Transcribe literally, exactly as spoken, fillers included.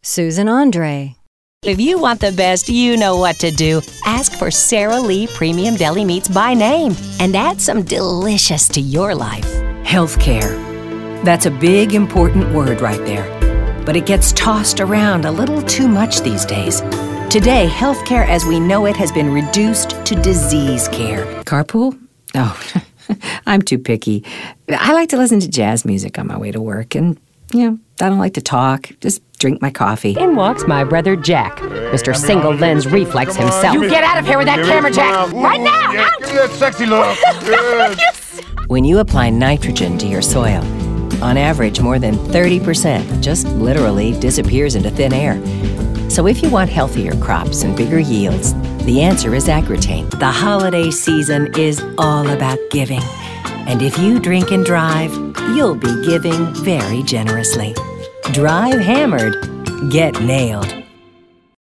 Susan Andre. If you want the best, you know what to do. Ask for Sara Lee Premium Deli Meats by name and add some delicious to your life. Healthcare. That's a big, important word right there. But it gets tossed around a little too much these days. Today, healthcare as we know it has been reduced to disease care. Carpool? Oh, I'm too picky. I like to listen to jazz music on my way to work, and, you know, I don't like to talk. Just drink my coffee. In walks my brother Jack, Mister Single Lens Reflex himself. You get out of here with that camera, Jack! Right now! Yeah, give me that sexy look. Yes. When you apply nitrogen to your soil, on average, more than thirty percent just literally disappears into thin air. So if you want healthier crops and bigger yields, the answer is Accutane. The holiday season is all about giving. And if you drink and drive, you'll be giving very generously. Drive hammered. Get nailed.